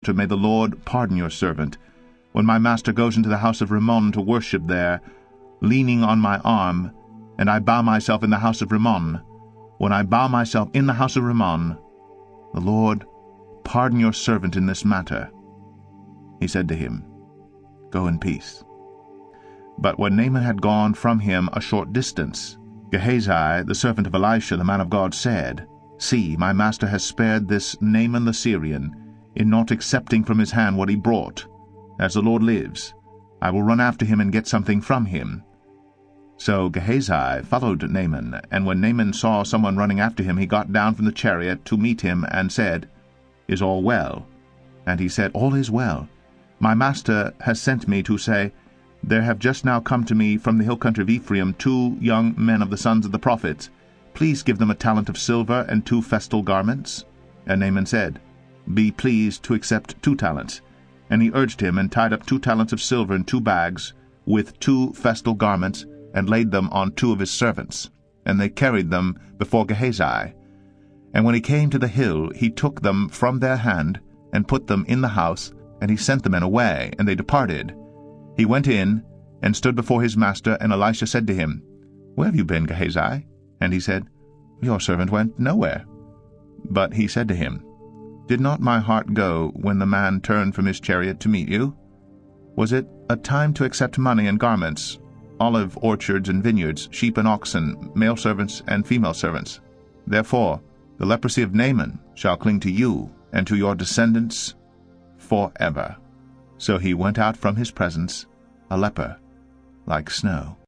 master, may the Lord pardon your servant. When my master goes into the house of Rimmon to worship there, leaning on my arm, and I bow myself in the house of Rimmon, when I bow myself in the house of Rimmon, the Lord pardon your servant in this matter." He said to him, "Go in peace." But when Naaman had gone from him a short distance, Gehazi, the servant of Elisha the man of God, said, "See, my master has spared this Naaman the Syrian, in not accepting from his hand what he brought. As the Lord lives, I will run after him and get something from him." So Gehazi followed Naaman, and when Naaman saw someone running after him, he got down from the chariot to meet him and said, "Is all well?" And he said, "All is well. My master has sent me to say, There have just now come to me from the hill country of Ephraim 2 young men of the sons of the prophets. Please give them a talent of silver and 2 festal garments." And Naaman said, "Be pleased to accept 2 talents. And he urged him, and tied up 2 talents of silver in 2 bags, with 2 festal garments, and laid them on 2 of his servants. And they carried them before Gehazi. And when he came to the hill, he took them from their hand, and put them in the house, and he sent the men away, and they departed. He went in, and stood before his master, and Elisha said to him, "Where have you been, Gehazi?" And he said, "Your servant went nowhere." But he said to him, "Did not my heart go when the man turned from his chariot to meet you? Was it a time to accept money and garments, olive orchards and vineyards, sheep and oxen, male servants and female servants? Therefore the leprosy of Naaman shall cling to you and to your descendants forever." So he went out from his presence, a leper, like snow.